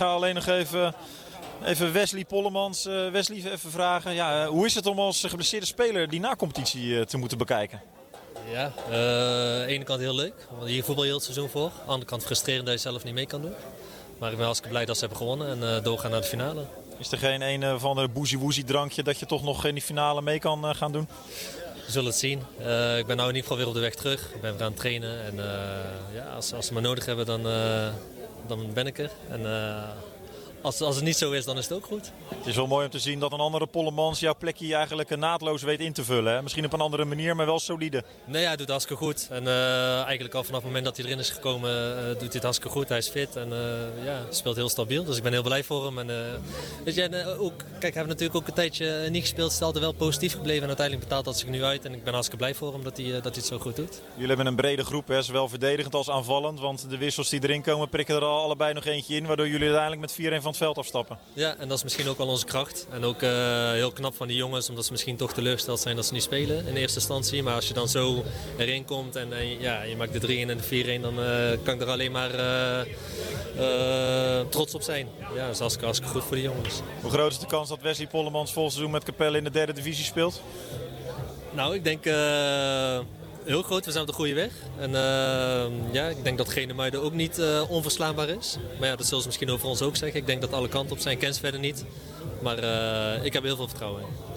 ga alleen nog even Wesley Pollemans. Wesley, even vragen. Ja, hoe is het om als geblesseerde speler die na-competitie te moeten bekijken? Ja, aan de ene kant heel leuk, want hier voetbal je heel het seizoen voor. Aan de andere kant frustrerend dat je zelf niet mee kan doen. Maar ik ben hartstikke blij dat ze hebben gewonnen en doorgaan naar de finale. Is er geen een of ander boezie-woezie drankje dat je toch nog in die finale mee kan gaan doen? We zullen het zien. Ik ben nu in ieder geval weer op de weg terug. Ik ben weer aan het trainen en ja, als ze me nodig hebben dan ben ik er. En als het niet zo is, dan is het ook goed. Het is wel mooi om te zien dat een andere Pollemans jouw plekje eigenlijk naadloos weet in te vullen. Hè? Misschien op een andere manier, maar wel solide. Nee, hij doet het hartstikke goed. En eigenlijk al vanaf het moment dat hij erin is gekomen, doet hij het hartstikke goed. Hij is fit en ja, speelt heel stabiel. Dus ik ben heel blij voor hem. En, weet je, ook, kijk, hij heeft natuurlijk ook een tijdje niet gespeeld. Is altijd wel positief gebleven en uiteindelijk betaalt dat zich nu uit. En ik ben hartstikke blij voor hem dat hij het zo goed doet. Jullie hebben een brede groep, hè? Zowel verdedigend als aanvallend. Want de wissels die erin komen prikken er al allebei nog eentje in. Waardoor jullie uiteindelijk met 4-1 van het veld afstappen. Ja, en dat is misschien ook wel onze kracht. En ook heel knap van die jongens, omdat ze misschien toch teleurgesteld zijn dat ze niet spelen in eerste instantie. Maar als je dan zo erin komt en ja, je maakt de 3-1 en de 4-1, dan kan ik er alleen maar trots op zijn. Ja, dat is hartstikke goed voor die jongens. Hoe groot is de kans dat Wesley Pollemans vol seizoen met Capelle in de 3e divisie speelt? Nou, ik denk heel groot. We zijn op de goede weg. En ja, ik denk dat Genemuiden ook niet onverslaanbaar is. Maar ja, dat zullen ze misschien over ons ook zeggen. Ik denk dat alle kanten op zijn. Ik ken ze verder niet. Maar ik heb heel veel vertrouwen in.